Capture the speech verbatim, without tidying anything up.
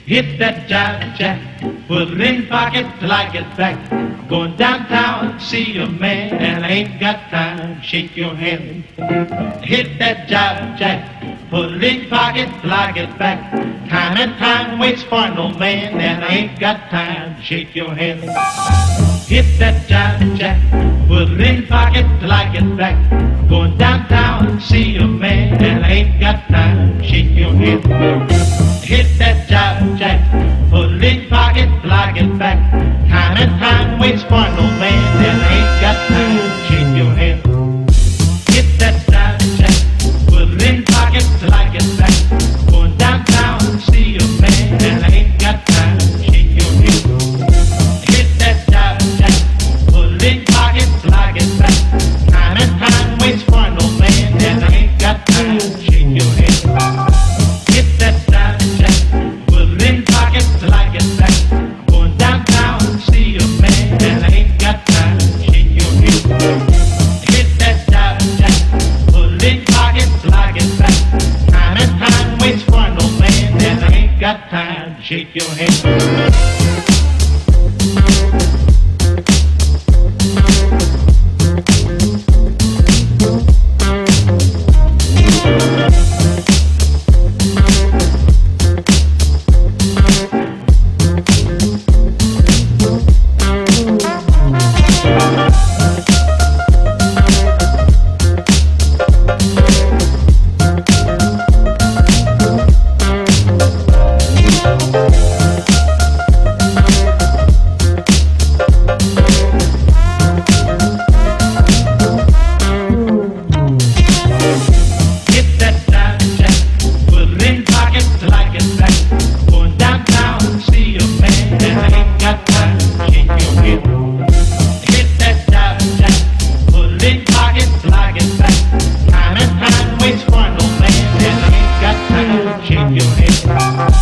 Hit that jive jack, put it in pocket till I get back. Going downtown to see a man and I ain't got time to shake your hand. Hit that jive jack, put it in pocket till I get back. Time and time waits for no man and I ain't got time to shake your hand. Hit that jive jack, put it in pocket till I get back. Going downtown to see a man and I ain't got time to shake your hand. Hit that jive jack, put it in pocket till I get back. Time and time waits for no man and I ain't got time to shake your hand. Hit that jive jack, put it in pocket till I get back. Going downtown to see a man and I ain't got time to shake your hand. Hit that jive jack, put it in pocket till I get back. Time and time waits for no man and I ain't got time to shake your hand. Hit that jive jack, put it in pocket till I get back. Going downtown to see a man and I ain't got time to shake your hand. Hit that jive jack, put it in pocket till I get back. Time and time waits for no man and I ain't got time to shake your hand. Waits for no man, and I ain't got time to shake your head.